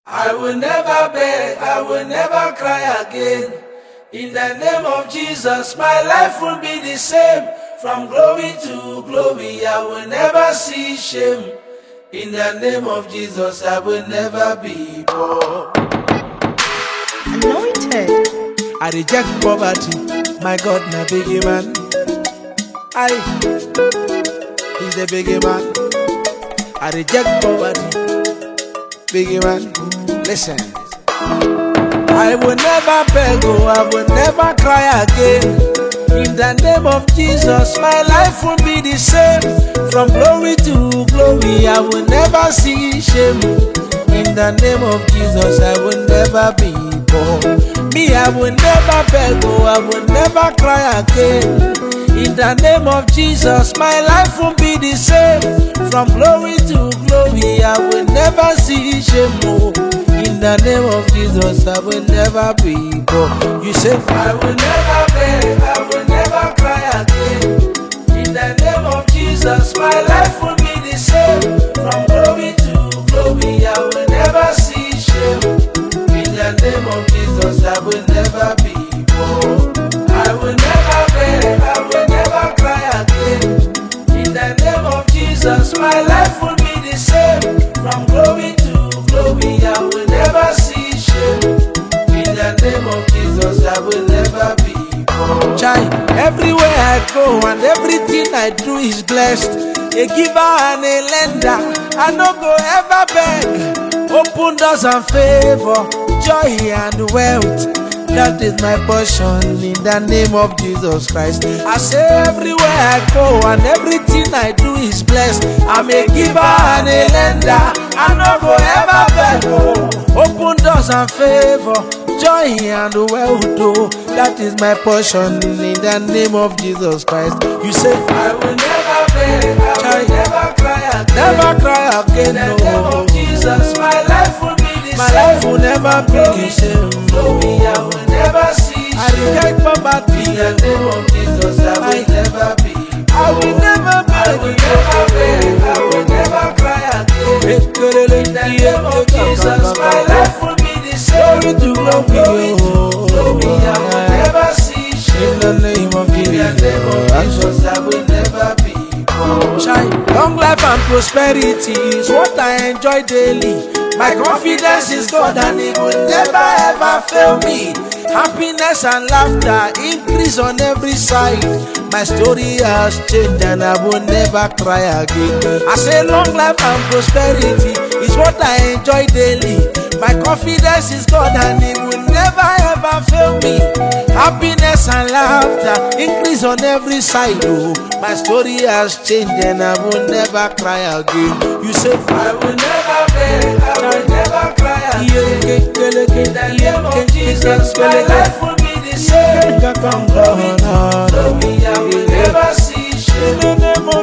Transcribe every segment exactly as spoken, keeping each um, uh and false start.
I will never beg, I will never cry again. In the name of Jesus, my life will be the same. From glory to glory, I will never see shame. In the name of Jesus, I will never be poor. Anointed. I reject poverty, my God, na biggie man. I, he's the biggie man. I reject poverty, biggie man. Listen, I will never beg, oh, I will never cry again. In the name of Jesus, my life will be the same. From glory to glory, I will never see shame. In the name of Jesus, I will never be poor. Me, I will never beg, oh, I will never cry again. In the name of Jesus, my life will be the same. From glory to glory, I will never see shame. Oh, in the name of Jesus, I will never be poor. You say, I will never beg, I will never cry again. In the name of Jesus, my life will be the same. From glory to glory, I will never see shame. In the name of Jesus, I will never be poor. I will never beg, I will never cry again. In the name of Jesus, my life will be the same. From glory to glory, I will never see shame. In the name of Jesus, I will never be poor. Chai, everywhere I go and everything I do is blessed. A giver and a lender, I no go ever beg. Open doors and favor, joy and wealth. That is my portion in the name of Jesus Christ. I say everywhere I go and everything I do is blessed. I'm a giver and a lender, I no go ever beg. Oh, open doors and favor, joy and wealth. Oh, that is my portion in the name of Jesus Christ. You say I will never beg, I will never cry again. Never cry again. In the name of Jesus, my life will be the same. My life will never be the same. Glory, I will never see shame. I reject poverty. In the name of Jesus, I will I, never be. I will never beg. I will never beg. I will never cry again. In the name of Jesus, my life will be the same. Glory to glory, glory, I will never see shame. In the name of Jesus, in the name of Jesus, I will never be. Shine. Long life and prosperity is what I enjoy daily. My confidence is God and He will never ever fail me. Happiness and laughter increase on every side. My story has changed and I will never cry again. I say long life and prosperity is what I enjoy daily. My confidence is God and He will never ever fail me. Happiness and laughter increase on every side. Oh, my story has changed and I will never cry again. You say I will never beg, I will never cry again. In the name of Jesus, my life will be the same. From glory to glory, I will never see shame. In the name of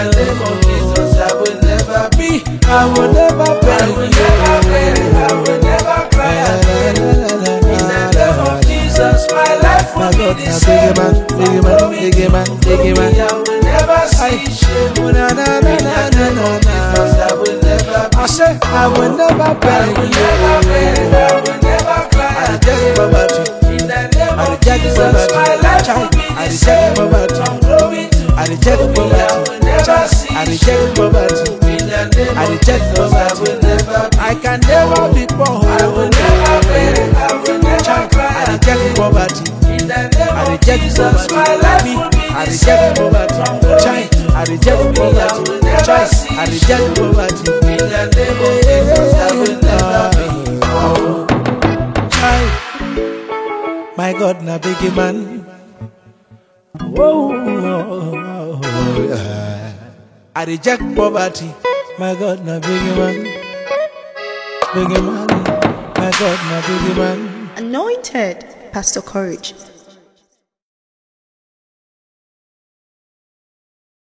Jesus, I will never be. I will never beg, I will never beg, I will never cry again. In the name of Jesus, my life will be the same. From glory to glory, I will never see shame. In the name of Jesus, I will never be. I say I will never beg, I will never beg, I will never cry again. In the name of Jesus, my life will be the same. From glory to glory, I will never see shame. In the name of Jesus, I will never be. I can never be poor. I will never beg, I will never cry again. In the name of Jesus, my life will be the same. From glory to glory, I will never see shame. In the name of Jesus, I will never be. Oh, my God, na biggie man. Whoa, oh, oh, yeah. I reject poverty. My God, na biggie man. Biggie man. My God, na biggie man. Anointed. Pastor Courage.